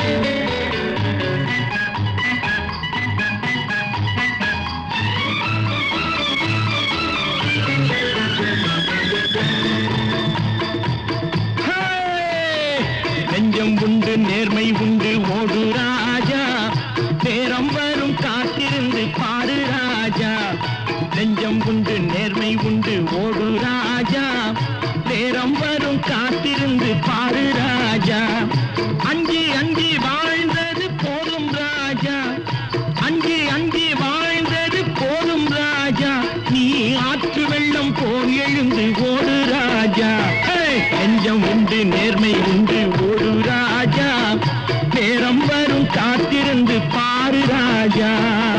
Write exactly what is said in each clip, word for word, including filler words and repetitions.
நெஞ்சம் உண்டு நேர்மை உண்டு ஓடு ராஜா, நேரம் வரும் காத்திருந்து பாரு ராஜா. நெஞ்சம் உண்டு நேர்மை உண்டு ஓடு ராஜா, நேரம் வரும் காத்திருந்து பாரு ராஜா. அஞ்சி அஞ்சி வாழ்ந்தது போதும் ராஜா, அஞ்சி அஞ்சி வாழ்ந்தது போதும் ராஜா. நீ ஆற்று வெள்ளம் போல் எழுந்து ஓடு ராஜா. நெஞ்சம் உண்டு நேர்மை உண்டு ஓடு ராஜா, நேரம் வரும் காத்திருந்து பாரு ராஜா.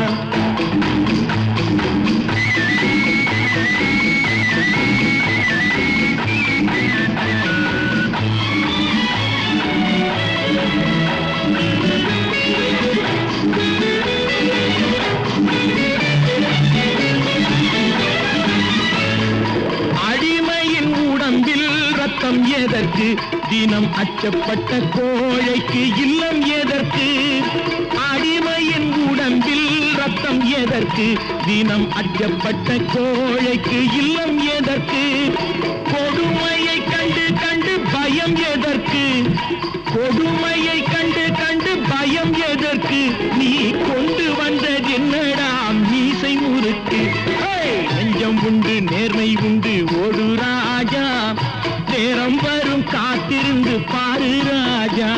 அடிமையின் உடம்பில் ரத்தம் எதற்கு, தினம் அச்சப்பட்ட கோழைக்கு இல்லம் எதற்கு. அடிமையின் உடம்பில் ரத்தம் எதற்கு, தினம் அச்சப்பட்ட கோழைக்கு இல்லம் எதற்கு. கொடுமையை கண்டு கண்டு பயம் எதற்கு, கொடுமையை கண்டு கண்டு பயம் எதற்கு. நீ கொண்டு வந்தது என்னடா மீசை முறுக்கு. நெஞ்சம் உண்டு நேர்மை உண்டு ஓடு ராஜா, நேரம் வரும் காத்திருந்து பாரு ராஜா.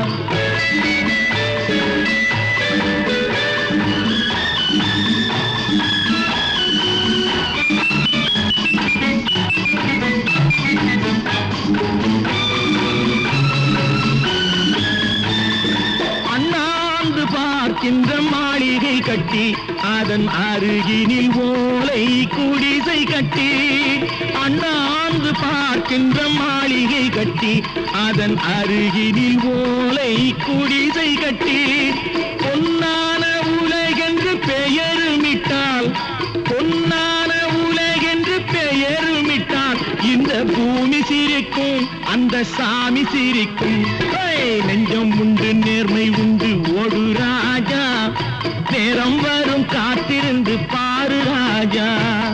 அண்ணாந்து பார்க்கின்ற மாளிகை கட்டி, அதன் அருகினில் ஓலை குடிசை கட்டி. அண்ணாந்து பார்க்கின்ற மாளிகை கட்டி, அதன் அருகினில் ஓலை குடிசை கட்டி. பொன்னான உலகென்று பெயருமிட்டால், பொன்னான உலகென்று பெயருமிட்டால் இந்த பூமி சிரிக்கும், அந்த சாமி சிரிக்கும். நெஞ்சம் உண்டு நேர்மை உண்டு ஓடு ராஜா, நேரம் வரும் காத்திருந்து பாரு ராஜா.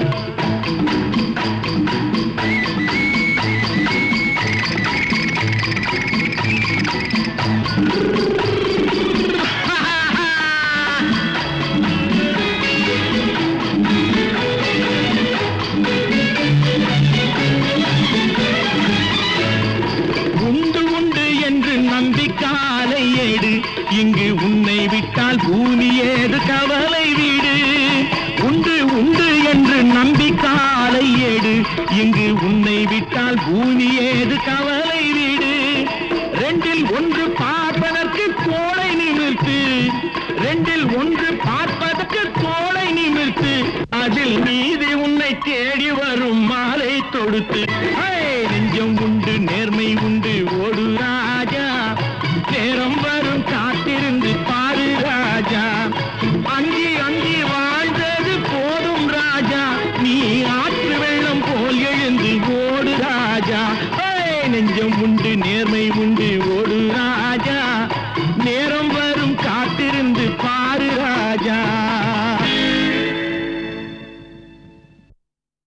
உண்டு உண்டு என்று நம்பிக்காலை ஏடு, இங்கு உன்னை விட்டால் பூமி ஏது கவலை வீடு. உண்டு உண்டு என்று நம்பிக்காலை ஏடு, இங்கு உன்னை விட்டால் பூமி ஏது கவலை வீடு. ரெண்டில் ஒன்று பார்ப்பதற்கு கோளை நிமிர்த்து, ரெண்டில் ஒன்று பார்ப்பதற்கு கோளை நிமிர்த்து. அதில் நீதி உன்னை தேடி வரும் மாலை தொடுத்து.